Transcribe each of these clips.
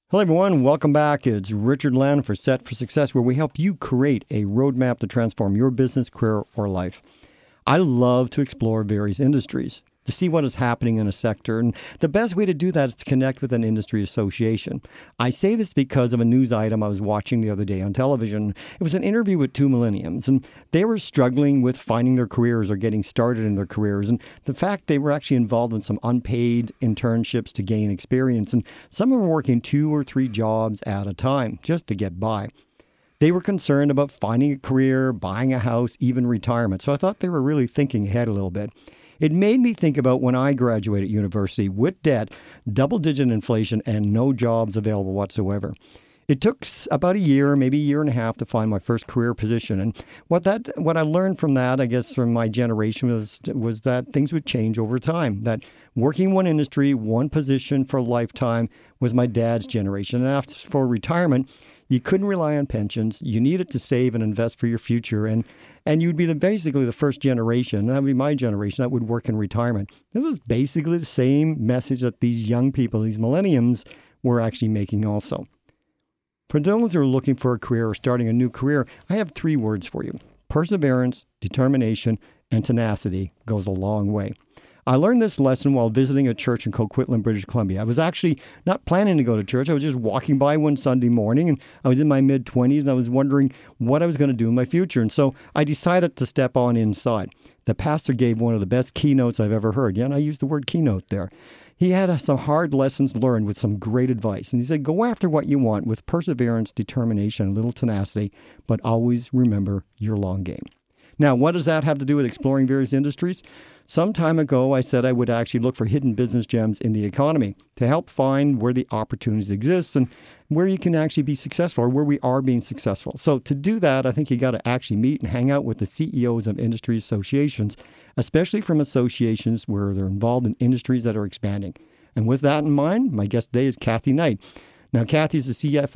Hello, everyone. Welcome back. It's Richard Land for Set for Success, where we help you create a roadmap to transform your business, career, or life. I love to explore various industries to see what is happening in a sector. And the best way to do that is to connect with an industry association. I say this because of a news item I was watching the other day on television. It was an interview with two millenniums, and they were struggling with finding their careers or getting started in their careers. And the fact they were actually involved in some unpaid internships to gain experience. And some of them were working 2 or 3 jobs at a time just to get by. They were concerned about finding a career, buying a house, even retirement. So I thought they were really thinking ahead a little bit. It made me think about when I graduated university with debt, double-digit inflation, and no jobs available whatsoever. It took about a year, maybe a year and a half, to find my first career position. And what I learned from that, I guess, from my generation was that things would change over time. That working one industry, one position for a lifetime was my dad's generation. And after for retirement, you couldn't rely on pensions. You needed to save and invest for your future. And you'd be basically the first generation, that would be my generation, that would work in retirement. It was basically the same message that these young people, these millenniums, were actually making also. For those who are looking for a career or starting a new career, I have 3 words for you. Perseverance, determination, and tenacity goes a long way. I learned this lesson while visiting a church in Coquitlam, British Columbia. I was actually not planning to go to church. I was just walking by one Sunday morning, and I was in my mid-20s, and I was wondering what I was going to do in my future. And so I decided to step on inside. The pastor gave one of the best keynotes I've ever heard. Yeah, and I used the word keynote there. He had some hard lessons learned with some great advice. And he said, go after what you want with perseverance, determination, and a little tenacity, but always remember your long game. Now, what does that have to do with exploring various industries? Some time ago, I said I would actually look for hidden business gems in the economy to help find where the opportunities exist and where you can actually be successful or where we are being successful. So to do that, I think you got to actually meet and hang out with the CEOs of industry associations, especially from associations where they're involved in industries that are expanding. And with that in mind, my guest today is Kathy Knight. Now, Kathy's the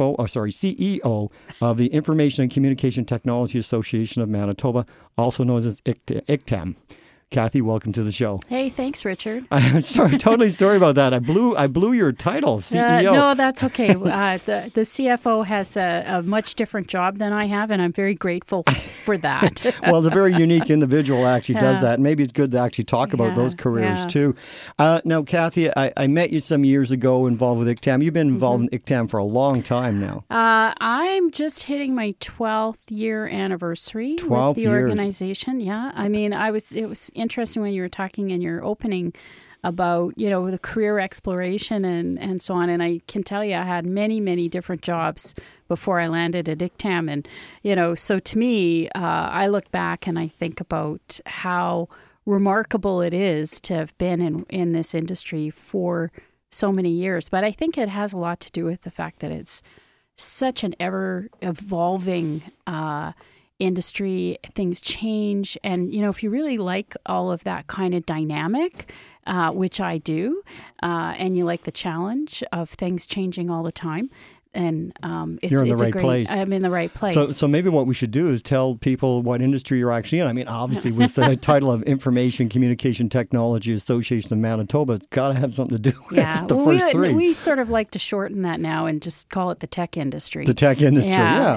CEO of the Information and Communication Technology Association of Manitoba, also known as ICTAM. Kathy, welcome to the show. Hey, thanks, Richard. I'm totally sorry about that. I blew your title, CEO. No, that's okay. The CFO has a much different job than I have, and I'm very grateful for that. Well, it's a very unique individual actually does that. Maybe it's good to actually talk about those careers too. Now, Kathy, I met you some years ago involved with ICTAM. You've been involved in ICTAM for a long time now. I'm just hitting my 12th year anniversary with the organization. Yeah, I mean, it was interesting when you were talking in your opening about, the career exploration and so on. And I can tell you I had many, many different jobs before I landed at ICTAM. And, so to me, I look back and I think about how remarkable it is to have been in this industry for so many years. But I think it has a lot to do with the fact that it's such an ever-evolving industry. Things change. And, if you really like all of that kind of dynamic, which I do, and you like the challenge of things changing all the time, and you're in the right place. I'm in the right place. So maybe what we should do is tell people what industry you're actually in. I mean, obviously with the title of Information Communication Technology Association of Manitoba, it's got to have something to do with the first 3. We sort of like to shorten that now and just call it the tech industry. The tech industry,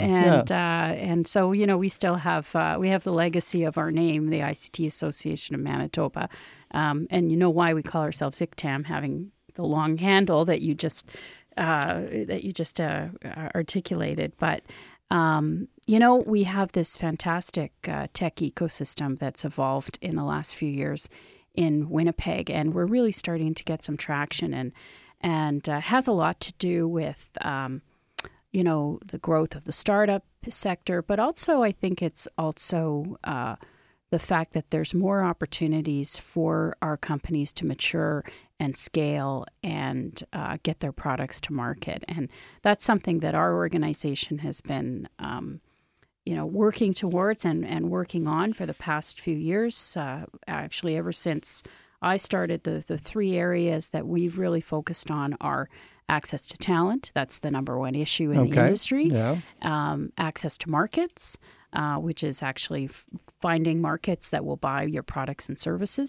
And so, we still have we have the legacy of our name, the ICT Association of Manitoba. And you know why we call ourselves ICTAM, having the long handle that you just articulated. But, we have this fantastic tech ecosystem that's evolved in the last few years in Winnipeg, and we're really starting to get some traction, and has a lot to do with, the growth of the startup sector, but also I think it's also the fact that there's more opportunities for our companies to mature and scale and get their products to market. And that's something that our organization has been, working towards and working on for the past few years. Actually, ever since I started, the 3 areas that we've really focused on are access to talent. That's the number one issue in the industry. Yeah. Access to markets, which is actually finding markets that will buy your products and services.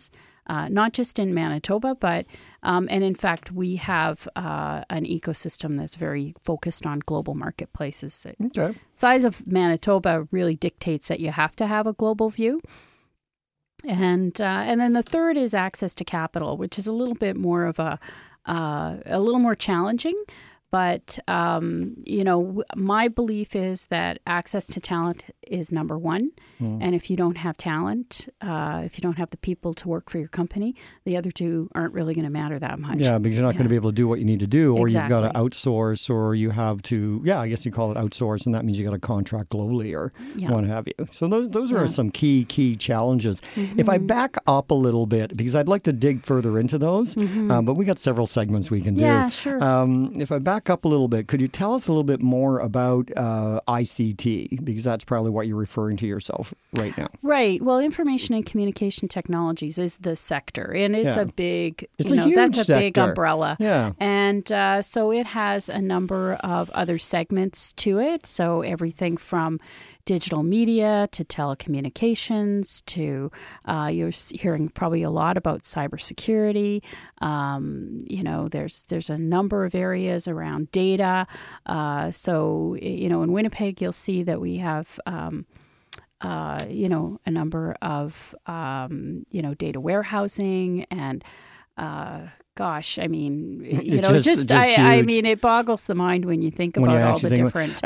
not just in Manitoba, but and in fact, we have an ecosystem that's very focused on global marketplaces. Okay. Size of Manitoba really dictates that you have to have a global view. And then the third is access to capital, which is a little bit more of a little more challenging. But, my belief is that access to talent is number one. And if you don't have talent, if you don't have the people to work for your company, the other two aren't really going to matter that much. Yeah, because you're not going to be able to do what you need to do, or Exactly. you've got to outsource, or you have to, I guess you call it outsource, and that means you got to contract globally or what have you. So those are some key challenges. If I back up a little bit, because I'd like to dig further into those, but we got several segments we can do. Yeah, sure. If I back up a little bit, could you tell us a little bit more about ICT? Because that's probably what you're referring to yourself right now. Right. Well, information and communication technologies is the sector, and it's a big, it's a huge that's a sector. big umbrella. Yeah. And so it has a number of other segments to it. So everything from digital media to telecommunications to you're hearing probably a lot about cybersecurity. There's a number of areas around data. So in Winnipeg, you'll see that we have a number of data warehousing and. I mean, it boggles the mind when you think about all the different.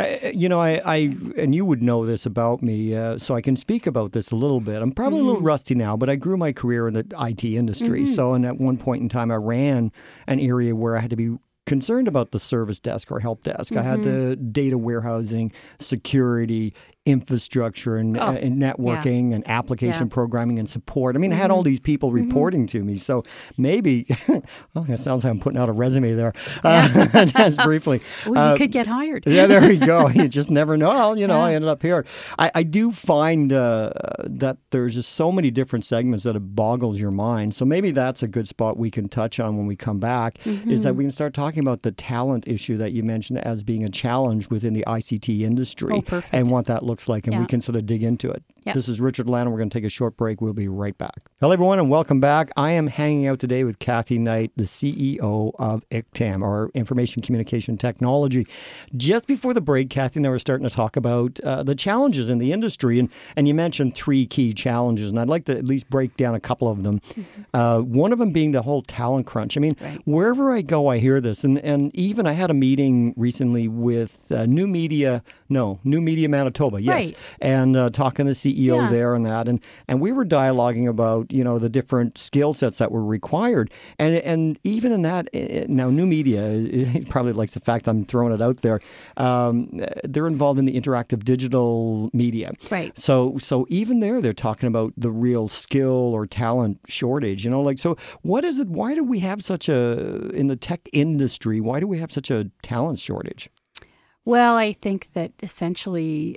And you would know this about me, so I can speak about this a little bit. I'm probably a little rusty now, but I grew my career in the IT industry. So, and at one point in time, I ran an area where I had to be concerned about the service desk or help desk. I had the data warehousing, security, infrastructure, and networking and application programming and support. I mean, I had all these people reporting to me. So maybe, it sounds like I'm putting out a resume there. Just briefly. Well, you could get hired. Yeah, there we go. You just never know. I ended up here. I do find that there's just so many different segments that it boggles your mind. So maybe that's a good spot we can touch on when we come back, is that we can start talking about the talent issue that you mentioned as being a challenge within the ICT industry and what that looks like, and we can sort of dig into it. Yeah. This is Richard Lanham. We're going to take a short break. We'll be right back. Hello, everyone, and welcome back. I am hanging out today with Kathy Knight, the CEO of ICTAM, or Information Communication Technology. Just before the break, Kathy and I were starting to talk about the challenges in the industry, and you mentioned three key challenges, and I'd like to at least break down a couple of them. One of them being the whole talent crunch. I mean, wherever I go, I hear this, and even I had a meeting recently with New Media Manitoba, and talking to the CEO there and that, and we were dialoguing about the different skill sets that were required, and even in that, now New Media probably likes the fact I'm throwing it out there. They're involved in the interactive digital media, right? So even there, they're talking about the real skill or talent shortage. So what is it? Why do we have in the tech industry? Why do we have such a talent shortage? Well, I think that essentially,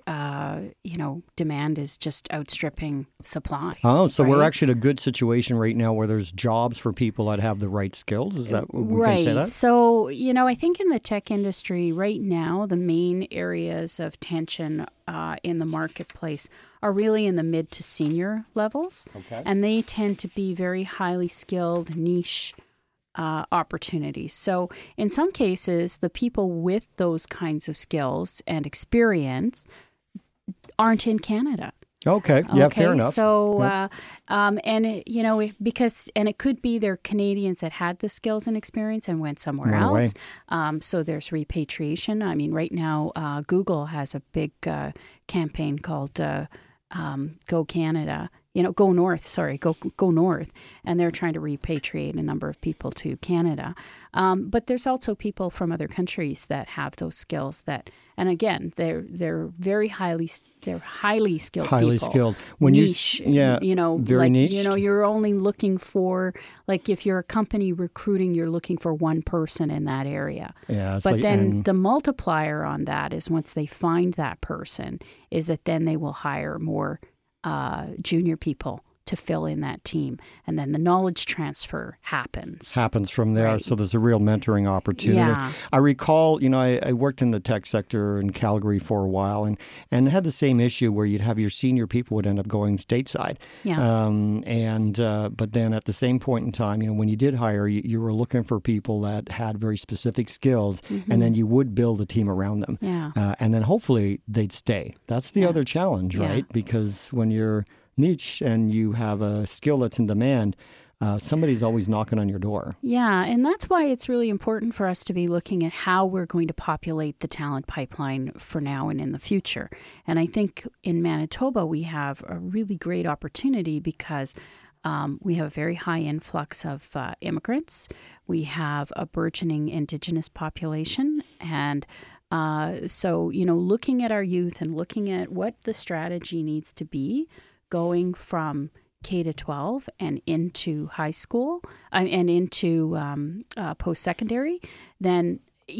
demand is just outstripping supply. Oh, so we're actually in a good situation right now where there's jobs for people that have the right skills? Is that we can say that? So, I think in the tech industry right now, the main areas of tension in the marketplace are really in the mid to senior levels. Okay. And they tend to be very highly skilled, niche opportunities. So in some cases, the people with those kinds of skills and experience aren't in Canada. Okay. Yeah, fair enough. So, because it could be they're Canadians that had the skills and experience and went somewhere else. So there's repatriation. I mean, right now, Google has a big campaign called Go Canada. Go North, go North. And they're trying to repatriate a number of people to Canada. But there's also people from other countries that have those skills and again, they're very highly skilled people. Highly skilled. When niche, very niche. You're only looking for, if you're a company recruiting, you're looking for one person in that area. Yeah. But then the multiplier on that is once they find that person, is that then they will hire more junior people to fill in that team. And then the knowledge transfer happens. Happens from there. Right. So there's a real mentoring opportunity. Yeah. I recall, I worked in the tech sector in Calgary for a while and had the same issue where you'd have your senior people would end up going stateside. Yeah. But then at the same point in time, when you did hire, you were looking for people that had very specific skills, and then you would build a team around them. Yeah. And then hopefully they'd stay. That's the other challenge, right? Because when you're niche and you have a skill that's in demand, somebody's always knocking on your door. Yeah, and that's why it's really important for us to be looking at how we're going to populate the talent pipeline for now and in the future. And I think in Manitoba, we have a really great opportunity because we have a very high influx of immigrants. We have a burgeoning Indigenous population. And so, looking at our youth and looking at what the strategy needs to be going from K to 12 and into high school and into post-secondary, then,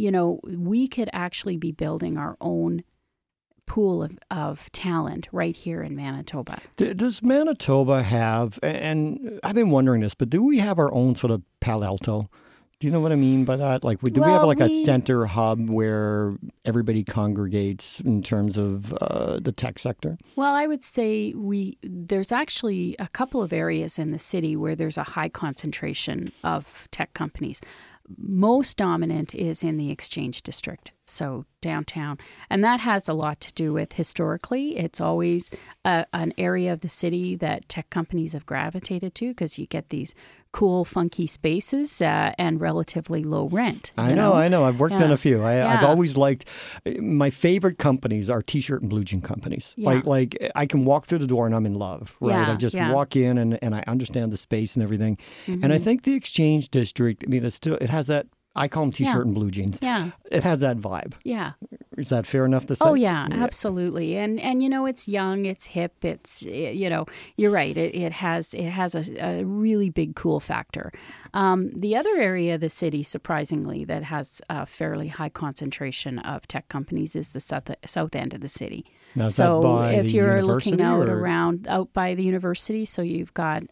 we could actually be building our own pool of talent right here in Manitoba. Does Manitoba have, and I've been wondering this, but do we have our own sort of Palo Alto? Do you know what I mean by that? Like, do we have a center hub where everybody congregates in terms of the tech sector? Well, I would say there's actually a couple of areas in the city where there's a high concentration of tech companies. Most dominant is in the Exchange District, so downtown. And that has a lot to do with historically. It's always an area of the city that tech companies have gravitated to because you get these cool, funky spaces and relatively low rent. I know. I've worked in a few. I've always liked, my favorite companies are T-shirt and blue jean companies. Yeah. Like I can walk through the door and I'm in love, right? Yeah, I just walk in and I understand the space and everything. And I think the Exchange District, it has that, I call them T-shirt and blue jeans. Yeah. It has that vibe. Yeah. Is that fair enough to say? Oh, yeah, absolutely. And it's young, it's hip, you're right. It has a really big cool factor. The other area of the city, surprisingly, that has a fairly high concentration of tech companies is the south end of the city. Now, is that by if the you're looking university, out by the university, so you've got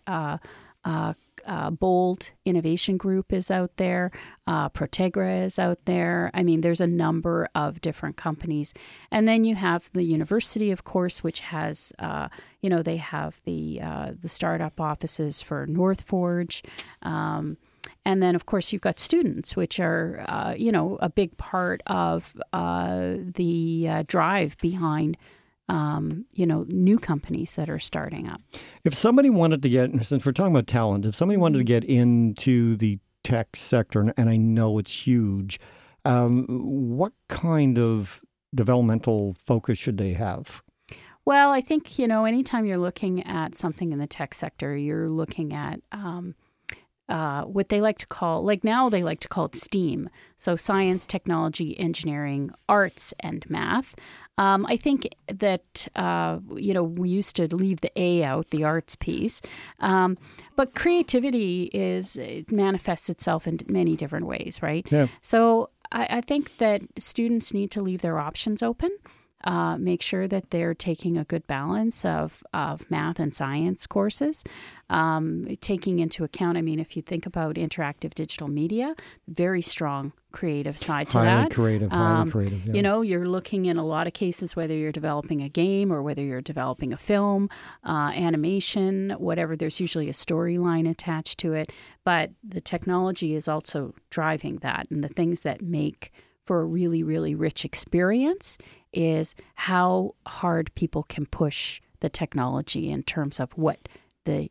Bold Innovation Group is out there. Protegra is out there. I mean, there's a number of different companies. And then you have the university, of course, which has, they have the startup offices for North Forge. And then, of course, you've got students, which are, a big part of the drive behind new companies that are starting up. If somebody wanted to get, since we're talking about talent, if somebody wanted to get into the tech sector, and I know it's huge, what kind of developmental focus should they have? Well, I think, anytime you're looking at something in the tech sector, you're looking at what they like to call, now they like to call it STEAM. So science, technology, engineering, arts, and math. I think that, we used to leave the A out, the arts piece. But creativity it manifests itself in many different ways, right? Yeah. So I think that students need to leave their options open. Make sure that they're taking a good balance of math and science courses, taking into account, if you think about interactive digital media, very strong creative side to highly that. Creative. Yeah. You're looking in a lot of cases, whether you're developing a game or whether you're developing a film, animation, whatever, there's usually a storyline attached to it. But the technology is also driving that. And the things that make for a really, really rich experience is how hard people can push the technology in terms of what the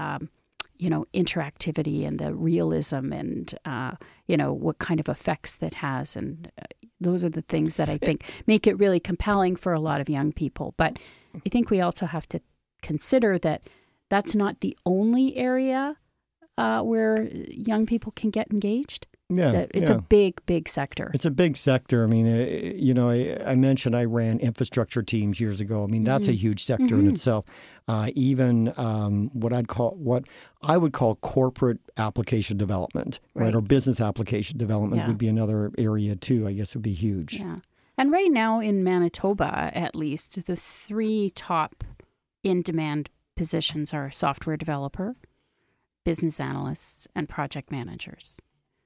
interactivity and the realism and what kind of effects that has, and those are the things that I think make it really compelling for a lot of young people. But I think we also have to consider that that's not the only area where young people can get engaged. Yeah, it's a big, big sector. It's a big sector. I mentioned I ran infrastructure teams years ago. That's a huge sector in itself. Even what I would call corporate application development, right? Or business application development would be another area too. I guess would be huge. Yeah, and right now in Manitoba, at least, the three top in-demand positions are software developer, business analysts, and project managers.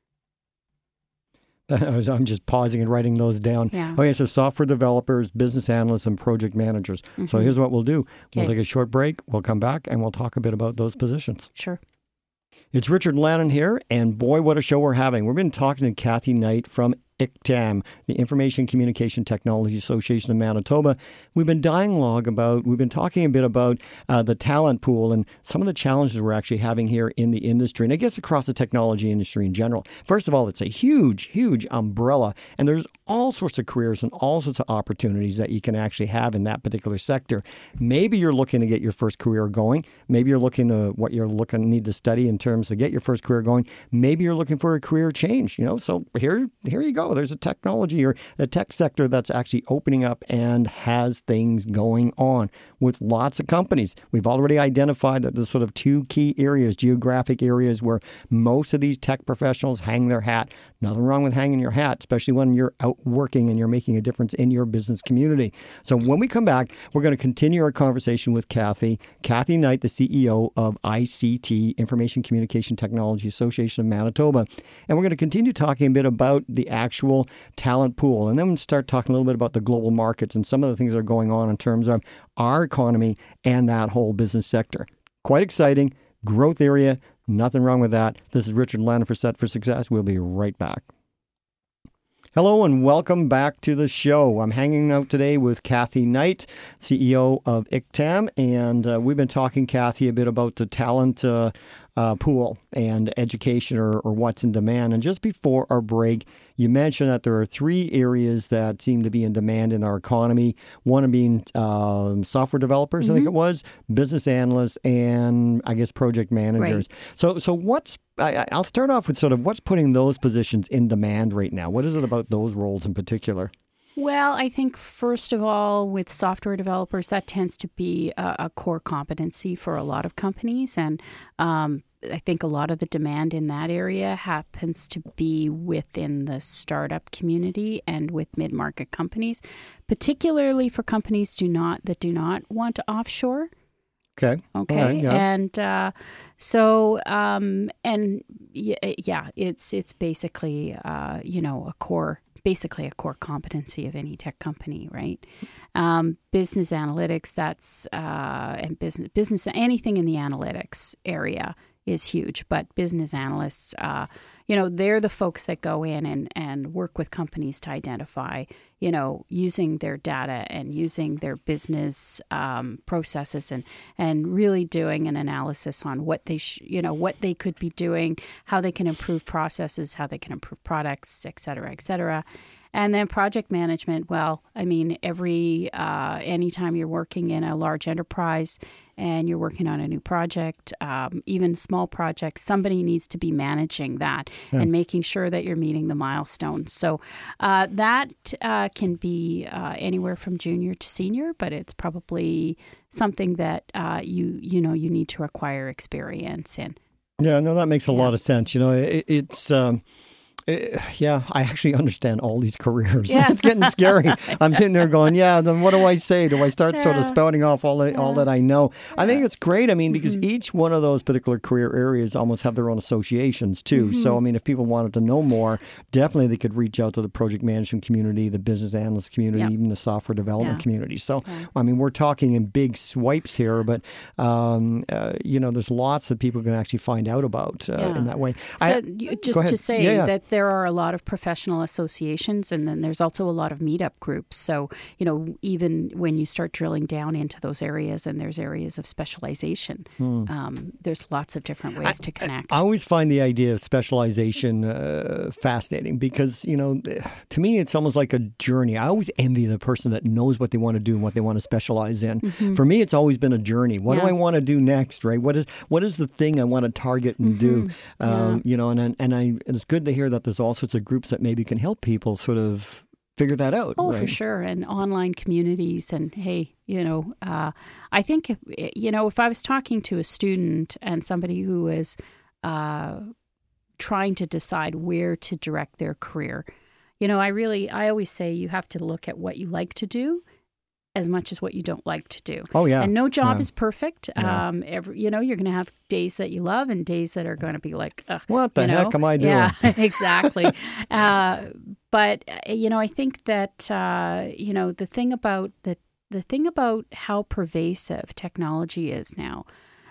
I'm just pausing and writing those down. Yeah. Okay, so software developers, business analysts, and project managers. So here's what we'll do. We'll take a short break. We'll come back, and we'll talk a bit about those positions. Sure. It's Richard Lannon here, and boy, what a show we're having. We've been talking to Kathy Knight from ICTAM, the Information Communication Technology Association of Manitoba. We've been talking a bit about the talent pool and some of the challenges we're actually having here in the industry, and I guess across the technology industry in general. First of all, it's a huge, huge umbrella, and there's all sorts of careers and all sorts of opportunities that you can actually have in that particular sector. Maybe you're looking to get your first career going. Maybe you're looking to need to study in terms to get your first career going. Maybe you're looking for a career change. So here you go. There's a technology or a tech sector that's actually opening up and has things going on with lots of companies. We've already identified that there's sort of two key areas, geographic areas, where most of these tech professionals hang their hat. Nothing wrong with hanging your hat, especially when you're out working and you're making a difference in your business community. So when we come back, we're going to continue our conversation with Kathy Knight, the CEO of ICT, Information Communication Technology Association of Manitoba. And we're going to continue talking a bit about the actual talent pool. And then we'll start talking a little bit about the global markets and some of the things that are going on in terms of our economy and that whole business sector. Quite exciting, growth area. Nothing wrong with that. This is Richard Lannon for Set for Success. We'll be right back. Hello and welcome back to the show. I'm hanging out today with Kathy Knight, CEO of ICTAM, and we've been talking, Kathy, a bit about the talent pool and education or what's in demand. And just before our break, you mentioned that there are three areas that seem to be in demand in our economy. One being software developers, I think it was, business analysts, and I guess project managers. Right. So I'll start off with sort of what's putting those positions in demand right now. What is it about those roles in particular? Well, I think first of all, with software developers, that tends to be a core competency for a lot of companies. And I think a lot of the demand in that area happens to be within the startup community and with mid-market companies, particularly for companies that do not want to offshore. Okay. Right, yeah. And it's basically a core competency of any tech company, right? Business analytics, and business anything in the analytics area is huge, but business analysts, they're the folks that go in and work with companies to identify, using their data and using their business processes and really doing an analysis on what they could be doing, how they can improve processes, how they can improve products, et cetera, et cetera. And then project management, well, I mean, anytime you're working in a large enterprise and you're working on a new project, even small projects, somebody needs to be managing that and making sure that you're meeting the milestones. So that can be anywhere from junior to senior, but it's probably something that you need to acquire experience in. Yeah, no, that makes a lot of sense. It's I actually understand all these careers. Yeah. It's getting scary. I'm sitting there going, then what do I say? Do I start sort of spouting off all that I know? I think it's great. I mean, because each one of those particular career areas almost have their own associations too. So, I mean, if people wanted to know more, definitely they could reach out to the project management community, the business analyst community, even the software development community. So, I mean, we're talking in big swipes here, but, there's lots that people can actually find out about in that way. So to say that there are a lot of professional associations, and then there's also a lot of meetup groups. So, even when you start drilling down into those areas and there's areas of specialization, there's lots of different ways to connect. I always find the idea of specialization fascinating because, to me, it's almost like a journey. I always envy the person that knows what they want to do and what they want to specialize in. For me, it's always been a journey. What do I want to do next, right? What is the thing I want to target and do? And it's good to hear that there's all sorts of groups that maybe can help people sort of figure that out. Oh, right? For sure. And online communities. And hey, I think, if I was talking to a student and somebody who is trying to decide where to direct their career, I always say you have to look at what you like to do as much as what you don't like to do. Oh, yeah. And no job Yeah. is perfect. Yeah. You're going to have days that you love and days that are going to be like, ugh, What the heck am I doing? Yeah, exactly. But I think that the thing about how pervasive technology is now.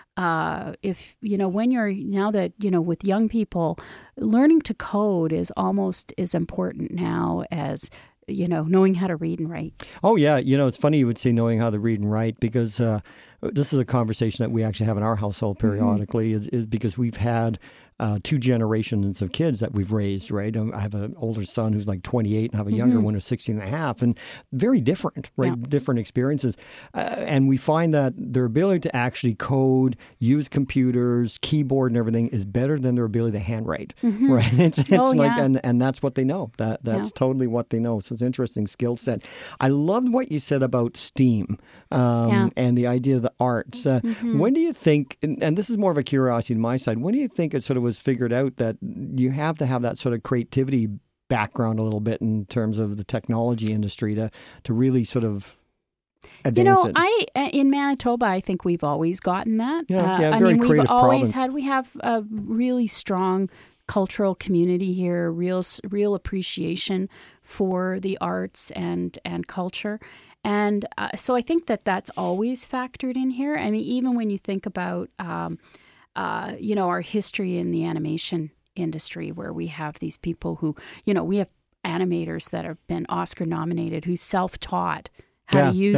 When you're now that, with young people, learning to code is almost as important now as, knowing how to read and write. Oh, yeah. It's funny you would say knowing how to read and write, because this is a conversation that we actually have in our household periodically, is because we've had 2 generations of kids that we've raised, right? I have an older son who's like 28 and I have a younger one who's 16 and a half, and very different, right? Yeah. Different experiences. And we find that their ability to actually code, use computers, keyboard and everything is better than their ability to handwrite, right? It's and that's what they know. That's totally what they know. So it's an interesting skill set. I loved what you said about STEAM and the idea of the arts. When do you think, and this is more of a curiosity on my side, when do you think it sort of was figured out that you have to have that sort of creativity background a little bit in terms of the technology industry to really sort of advance it? In Manitoba, I think we've always gotten that. Very creative province. We have a really strong cultural community here, real appreciation for the arts and culture. And so I think that's always factored in here. I mean, even when you think about our history in the animation industry, where we have these people who, we have animators that have been Oscar nominated, who self-taught how to use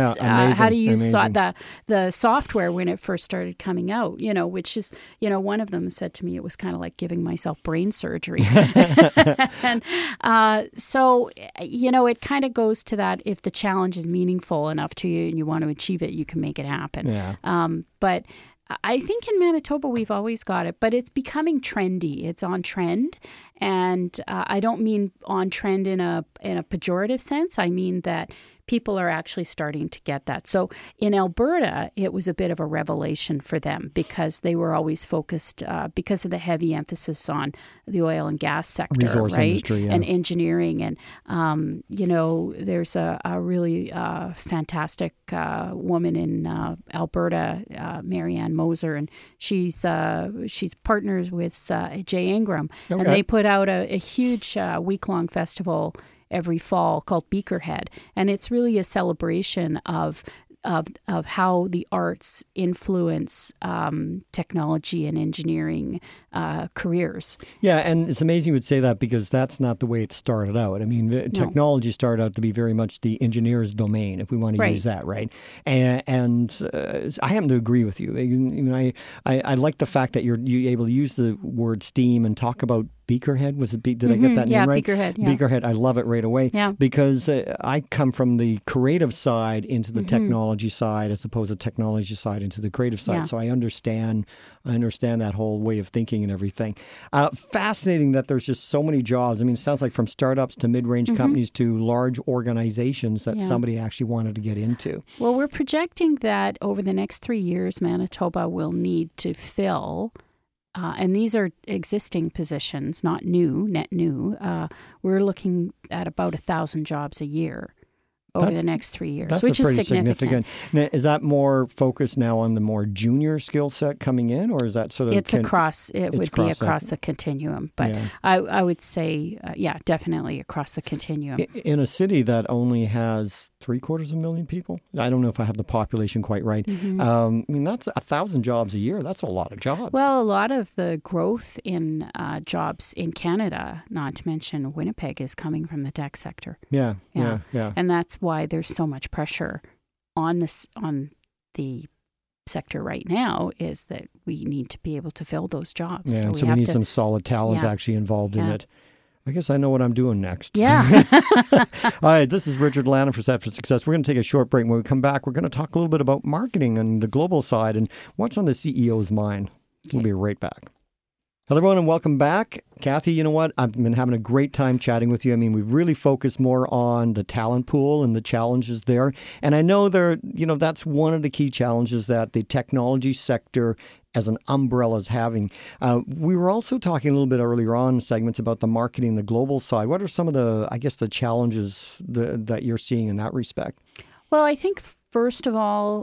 the software when it first started coming out, which is, one of them said to me it was kind of like giving myself brain surgery. And so, it kind of goes to that, if the challenge is meaningful enough to you and you want to achieve it, you can make it happen. Yeah. But I think in Manitoba we've always got it, but it's becoming trendy. It's on trend, and I don't mean on trend in a pejorative sense. I mean that people are actually starting to get that. So in Alberta, it was a bit of a revelation for them, because they were always focused because of the heavy emphasis on the oil and gas sector, resource right? industry, yeah. And engineering. And, there's a really fantastic woman in Alberta, Marianne Moser, and she's partners with Jay Ingram. Okay. And they put out a huge week-long festival every fall called Beakerhead, and it's really a celebration of how the arts influence technology and engineering careers. Yeah, and it's amazing you would say that, because that's not the way it started out. I mean, technology started out to be very much the engineer's domain, if we want to use that, right? And I happen to agree with you. I like the fact that you're able to use the word STEAM and talk about Beakerhead. Was it? Did I get that name right? Beakerhead. Yeah. Beakerhead. I love it right away. Yeah. Because I come from the creative side into the technology side, as opposed to technology side into the creative side. Yeah. So I understand that whole way of thinking and everything. Fascinating that there's just so many jobs. I mean, it sounds like from startups to mid-range companies to large organizations that somebody actually wanted to get into. Well, we're projecting that over the next 3 years, Manitoba will need to fill. And these are existing positions, not net new. We're looking at about 1,000 jobs a year over the next 3 years, which is significant. Now, is that more focused now on the more junior skill set coming in, or is that sort of... It would be across the continuum. But I would say, definitely across the continuum. In a city that only has 750,000 people, I don't know if I have the population quite right. I mean, that's 1,000 jobs a year. That's a lot of jobs. Well, a lot of the growth in jobs in Canada, not to mention Winnipeg, is coming from the tech sector. Yeah. And that's why there's so much pressure on the sector right now, is that we need to be able to fill those jobs. Yeah, so we need some solid talent actually involved in it. I guess I know what I'm doing next. Yeah. All right, this is Richard Lanham for Set for Success. We're going to take a short break. When we come back, we're going to talk a little bit about marketing and the global side and what's on the CEO's mind. Okay. We'll be right back. Hello, everyone, and welcome back. Kathy, you know what? I've been having a great time chatting with you. I mean, we've really focused more on the talent pool and the challenges there. And I know that's one of the key challenges that the technology sector as an umbrella is having. We were also talking a little bit earlier on in segments about the marketing, the global side. What are some of the challenges that you're seeing in that respect? Well, I think First of all,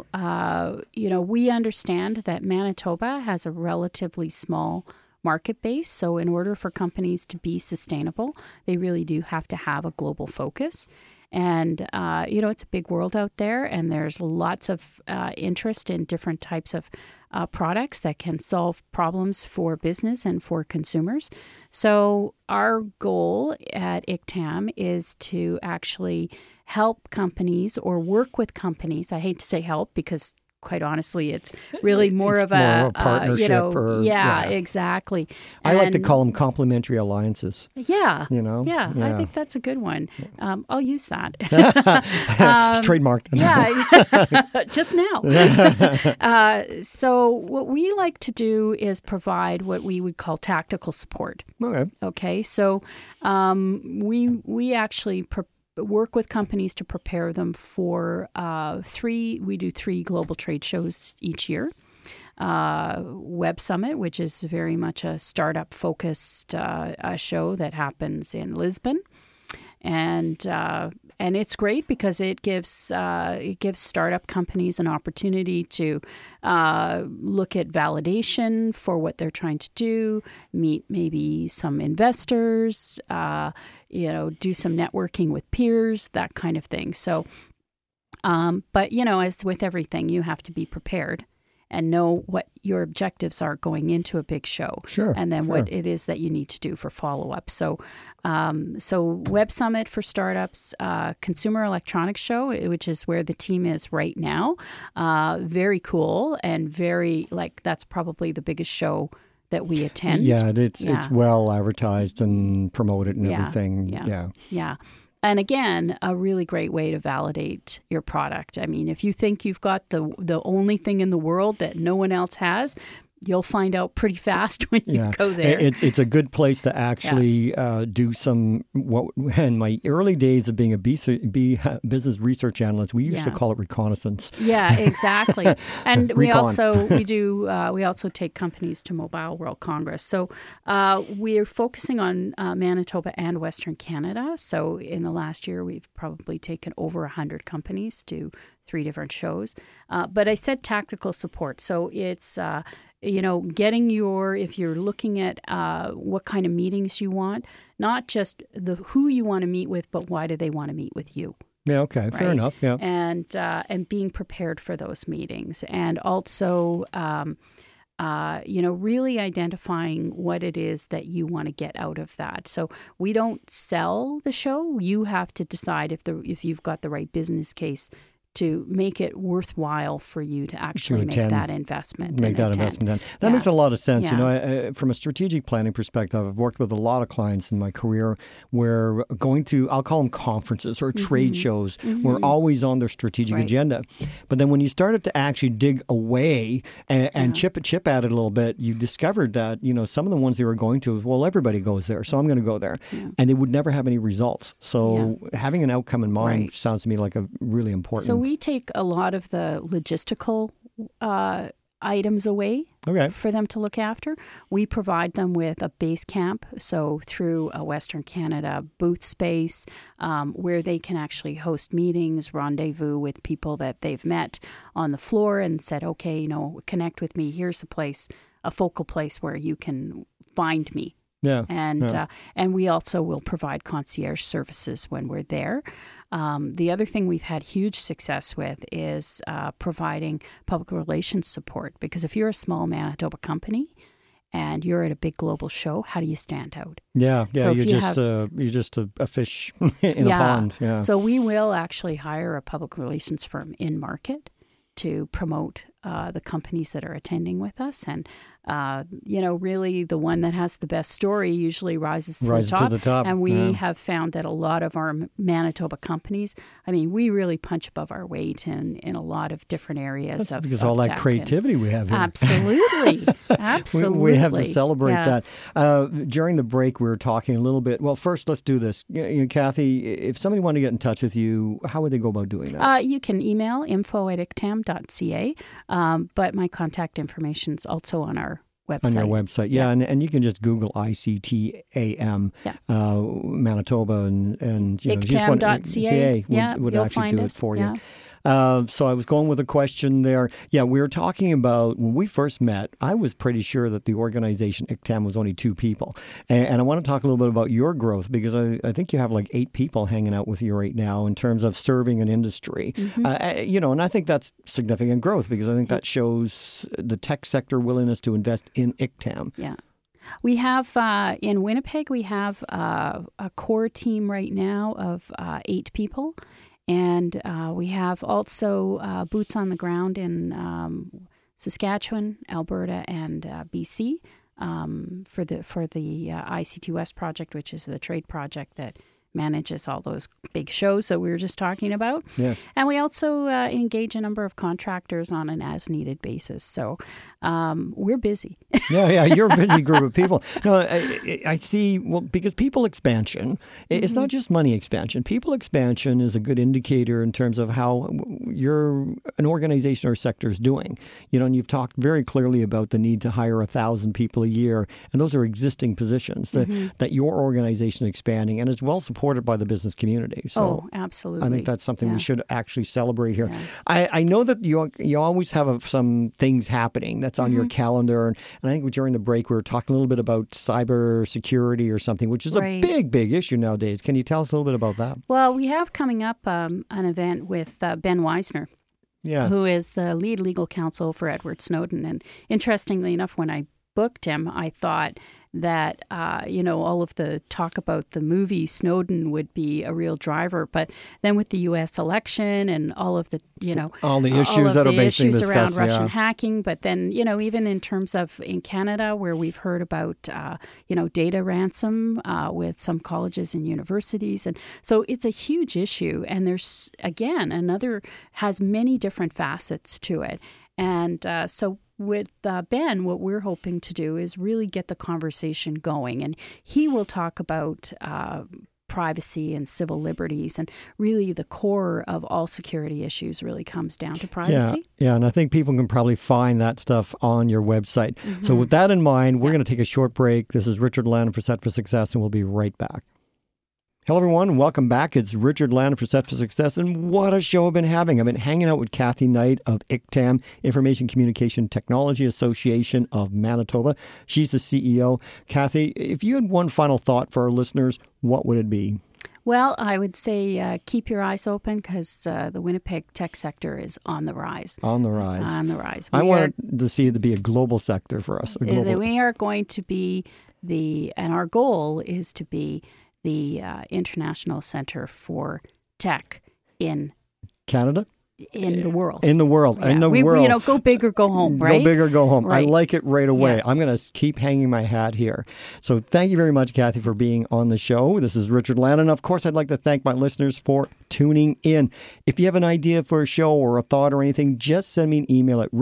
we understand that Manitoba has a relatively small market base. So in order for companies to be sustainable, they really do have to have a global focus. And, it's a big world out there, and there's lots of interest in different types of products that can solve problems for business and for consumers. So our goal at ICTAM is to actually help companies or work with companies. I hate to say help because quite honestly, it's really more of a partnership. Exactly. I like to call them complementary alliances. Yeah. I think that's a good one. I'll use that. It's trademarked. Just now. So what we like to do is provide what we would call tactical support. Okay. So we actually work with companies to prepare them for we do 3 global trade shows each year. Web Summit, which is very much a startup-focused show that happens in Lisbon. And it's great because it gives startup companies an opportunity to look at validation for what they're trying to do, meet maybe some investors, do some networking with peers, that kind of thing. So, but as with everything, you have to be prepared and know what your objectives are going into a big show. Sure. And then what it is that you need to do for follow-up. So Web Summit for startups, Consumer Electronics Show, which is where the team is right now. Very cool and very, that's probably the biggest show that we attend. Yeah, it's well advertised and promoted and everything. Yeah. And again, a really great way to validate your product. I mean, if you think you've got the only thing in the world that no one else has, you'll find out pretty fast when you go there. It's a good place to actually do some, in my early days of being a business research analyst, we used to call it reconnaissance. Yeah, exactly. And we also take companies to Mobile World Congress. So we're focusing on Manitoba and Western Canada. So in the last year, we've probably taken over 100 companies to 3 different shows. But I said tactical support. So it's if you're looking at what kind of meetings you want, not just who you want to meet with, but why do they want to meet with you? Yeah, okay, fair enough. Yeah, and being prepared for those meetings, and also really identifying what it is that you want to get out of that. So we don't sell the show. You have to decide if you've got the right business case to make it worthwhile for you to actually make that investment. That makes a lot of sense. Yeah. From a strategic planning perspective, I've worked with a lot of clients in my career where going to, I'll call them conferences or trade shows, were always on their strategic agenda. But then when you started to actually dig away and chip at it a little bit, you discovered that, some of the ones they were going to, well, everybody goes there, so I'm going to go there. Yeah. And they would never have any results. So having an outcome in mind sounds to me like a really important. So we take a lot of the logistical items away for them to look after. We provide them with a base camp, so through a Western Canada booth space where they can actually host meetings, rendezvous with people that they've met on the floor and said, okay, connect with me. Here's a focal place where you can find me. Yeah. And we also will provide concierge services when we're there. The other thing we've had huge success with is providing public relations support, because if you're a small Manitoba company and you're at a big global show, how do you stand out? Yeah, so you're just a fish in a pond. Yeah. So we will actually hire a public relations firm in market to promote the companies that are attending with us. And, really the one that has the best story usually rises to the top. And we have found that a lot of our Manitoba companies, we really punch above our weight in a lot of different areas. That's because all that creativity we have here. Absolutely. Absolutely. We have to celebrate that. During the break, we were talking a little bit. Well, first, let's do this. Kathy, if somebody wanted to get in touch with you, how would they go about doing that? You can email info@ictam.ca. But my contact information is also on our website. On your website, and you can just Google ICTAM, Manitoba, and ICTAM.ca. would actually do it for you. So I was going with a question there. Yeah, we were talking about when we first met, I was pretty sure that the organization ICTAM was only 2 people. And I want to talk a little bit about your growth because I think you have like 8 people hanging out with you right now in terms of serving an industry. And I think that's significant growth because I think that shows the tech sector willingness to invest in ICTAM. Yeah. We have, in Winnipeg, we have a core team right now of 8 people. And we have also boots on the ground in Saskatchewan, Alberta, and BC for the ICT West project, which is the trade project that manages all those big shows that we were just talking about. Yes. And we also engage a number of contractors on an as-needed basis. So we're busy. Yeah, you're a busy group of people. No, I see, well, because people expansion, it's not just money expansion. People expansion is a good indicator in terms of how an organization or sector is doing. And you've talked very clearly about the need to hire 1,000 people a year, and those are existing positions that your organization is expanding and is well supported by the business community. So absolutely. I think that's something we should actually celebrate here. Yeah. I know that you always have some things happening that's on your calendar. And I think during the break, we were talking a little bit about cyber security or something, which is a big, big issue nowadays. Can you tell us a little bit about that? Well, we have coming up an event with Ben Weisner, who is the lead legal counsel for Edward Snowden. And interestingly enough, when I booked him, I thought that, all of the talk about the movie Snowden would be a real driver. But then with the U.S. election and all of the, all the issues that are being discussed around Russian hacking. But then, even in terms of in Canada, where we've heard about, data ransom with some colleges and universities. And so it's a huge issue. And there's, again, has many different facets to it. And so with Ben, what we're hoping to do is really get the conversation going. And he will talk about privacy and civil liberties. And really the core of all security issues really comes down to privacy. Yeah, and I think people can probably find that stuff on your website. So with that in mind, we're going to take a short break. This is Richard Lannon for Set for Success, and we'll be right back. Hello, everyone. Welcome back. It's Richard Lannon for Set for Success, and what a show I've been having. I've been hanging out with Kathy Knight of ICTAM, Information Communication Technology Association of Manitoba. She's the CEO. Kathy, if you had one final thought for our listeners, what would it be? Well, I would say keep your eyes open because the Winnipeg tech sector is on the rise. On the rise. On the rise. I want to see it to be a global sector for us. We are going to be and our goal is to be the International Center for Tech in Canada? In the world. In the world. Yeah. In the world. Go big or go home, right? Go big or go home. Right. I like it right away. Yeah. I'm going to keep hanging my hat here. So thank you very much, Kathy, for being on the show. This is Richard Lannon. Of course, I'd like to thank my listeners for tuning in. If you have an idea for a show or a thought or anything, just send me an email at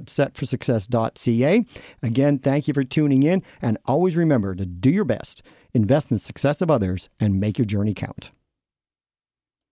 richard@setforsuccess.ca. Again, thank you for tuning in. And always remember to do your best, invest in the success of others, and make your journey count.